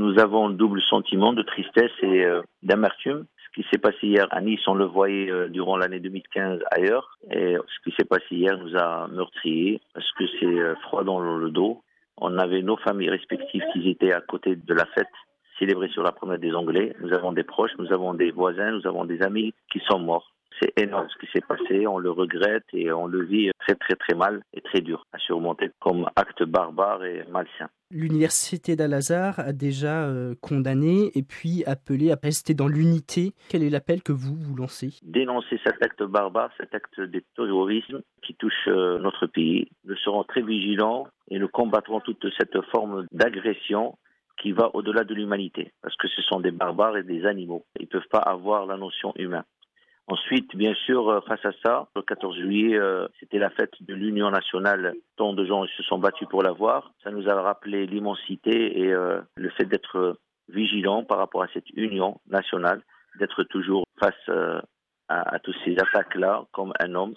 Nous avons un double sentiment de tristesse et d'amertume. Ce qui s'est passé hier à Nice, on le voyait durant l'année 2015 ailleurs. Et ce qui s'est passé hier nous a meurtriers parce que c'est froid dans le dos. On avait nos familles respectives qui étaient à côté de la fête célébrée sur la promenade des Anglais. Nous avons des proches, nous avons des voisins, nous avons des amis qui sont morts. C'est énorme ce qui s'est passé, on le regrette et on le vit très très très mal et très dur à surmonter comme acte barbare et malsain. L'université d'Al-Azhar a déjà condamné et puis appelé à rester dans l'unité. Quel est l'appel que vous lancez ? Dénoncer cet acte barbare, cet acte de terrorisme qui touche notre pays. Nous serons très vigilants et nous combattrons toute cette forme d'agression qui va au-delà de l'humanité. Parce que ce sont des barbares et des animaux. Ils ne peuvent pas avoir la notion humaine. Ensuite, bien sûr, face à ça, le 14 juillet, c'était la fête de l'Union nationale. Tant de gens se sont battus pour l'avoir. Ça nous a rappelé l'immensité et le fait d'être vigilant par rapport à cette union nationale, d'être toujours face à toutes ces attaques-là comme un homme,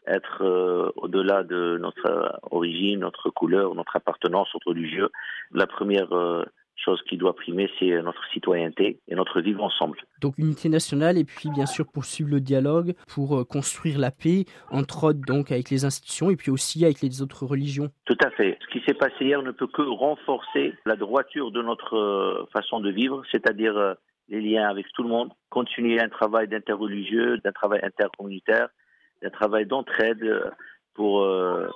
être au-delà de notre origine, notre couleur, notre appartenance, notre religieux. La première chose qui doit primer, c'est notre citoyenneté et notre vivre ensemble. Donc unité nationale et puis bien sûr poursuivre le dialogue pour construire la paix, entre autres donc avec les institutions et puis aussi avec les autres religions. Tout à fait. Ce qui s'est passé hier ne peut que renforcer la droiture de notre façon de vivre, c'est-à-dire les liens avec tout le monde, continuer un travail d'interreligieux, d'un travail intercommunautaire, d'un travail d'entraide pour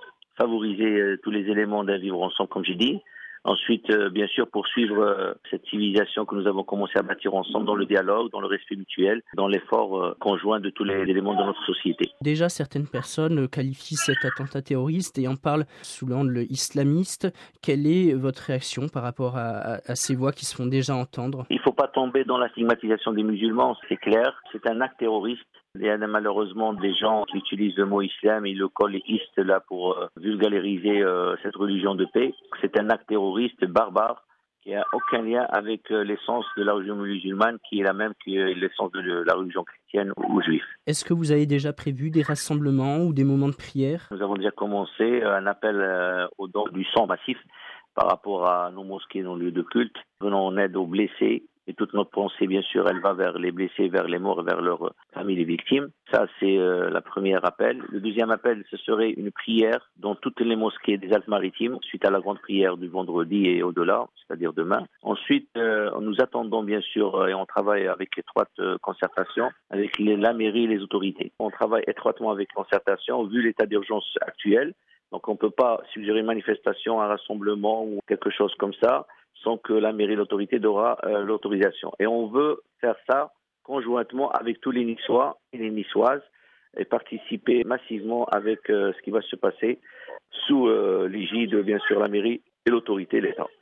favoriser tous les éléments d'un vivre ensemble, comme j'ai dit. Ensuite, bien sûr, poursuivre cette civilisation que nous avons commencé à bâtir ensemble dans le dialogue, dans le respect mutuel, dans l'effort conjoint de tous les éléments de notre société. Déjà, certaines personnes qualifient cet attentat terroriste et en parlent sous l'angle islamiste. Quelle est votre réaction par rapport à ces voix qui se font déjà entendre ? Il ne faut pas tomber dans la stigmatisation des musulmans, c'est clair. C'est un acte terroriste. Il y a malheureusement des gens qui utilisent le mot islam et le collent iste là pour vulgariser cette religion de paix. C'est un acte terroriste barbare qui n'a aucun lien avec l'essence de la religion musulmane qui est la même que l'essence de la religion chrétienne ou juive. Est-ce que vous avez déjà prévu des rassemblements ou des moments de prière ? Nous avons déjà commencé un appel au don du sang massif par rapport à nos mosquées, nos lieux de culte. Venons en aide aux blessés. Et toute notre pensée, bien sûr, elle va vers les blessés, vers les morts, vers leurs familles et victimes. Ça, c'est la première appel. Le deuxième appel, ce serait une prière dans toutes les mosquées des Alpes-Maritimes, suite à la grande prière du vendredi et au-delà, c'est-à-dire demain. Ensuite, nous attendons, bien sûr, et on travaille avec étroite concertation avec la mairie et les autorités. On travaille étroitement avec concertation, vu l'état d'urgence actuel. Donc, on ne peut pas suggérer une manifestation, un rassemblement ou quelque chose comme ça, sans que la mairie et l'autorité aura l'autorisation. Et on veut faire ça conjointement avec tous les Niçois et les Niçoises et participer massivement avec ce qui va se passer sous l'égide, bien sûr, la mairie et l'autorité, l'État.